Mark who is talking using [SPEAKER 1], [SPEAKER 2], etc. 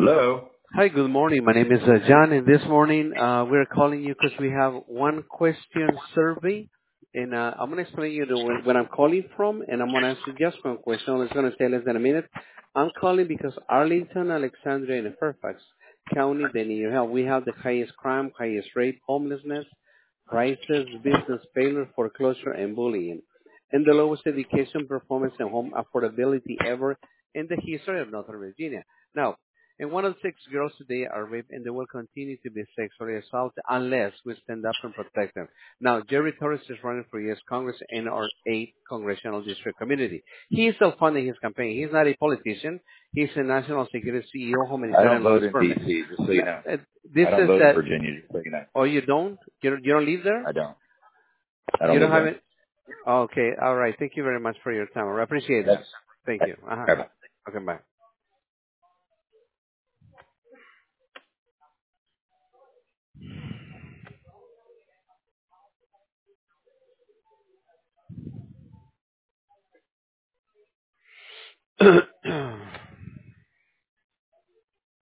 [SPEAKER 1] Hello.
[SPEAKER 2] Hi, good morning. My name is John, and this morning we're calling you because we have one question survey, and I'm going to explain you when I'm calling from, and I'm going to answer just one question. It's going to take less than a minute. I'm calling because Arlington, Alexandria, and Fairfax County, they need your help. We have the highest crime, highest rape, homelessness, prices, business failure, foreclosure, and bullying, and the lowest education performance and home affordability ever in the history of Northern Virginia. Now, and one of six girls today are raped, and they will continue to be sexually assaulted unless we stand up and protect them. Now, Jerry Torres is running for U.S. Congress in our 8th congressional district community. He is self-funding his campaign. He's not a politician. He's a national security CEO,
[SPEAKER 1] I don't
[SPEAKER 2] humanitarian law
[SPEAKER 1] vote in
[SPEAKER 2] experiment.
[SPEAKER 1] D.C., just so you know.
[SPEAKER 2] This
[SPEAKER 1] I don't
[SPEAKER 2] is
[SPEAKER 1] vote in
[SPEAKER 2] that.
[SPEAKER 1] Virginia, just so you know.
[SPEAKER 2] Oh, you don't? You don't live there?
[SPEAKER 1] I don't. I
[SPEAKER 2] You
[SPEAKER 1] don't
[SPEAKER 2] don't
[SPEAKER 1] live
[SPEAKER 2] have
[SPEAKER 1] there.
[SPEAKER 2] it? Okay. All right. Thank you very much for your time. I appreciate
[SPEAKER 1] That's
[SPEAKER 2] that. Thank you.
[SPEAKER 1] bye.
[SPEAKER 2] Okay. Bye.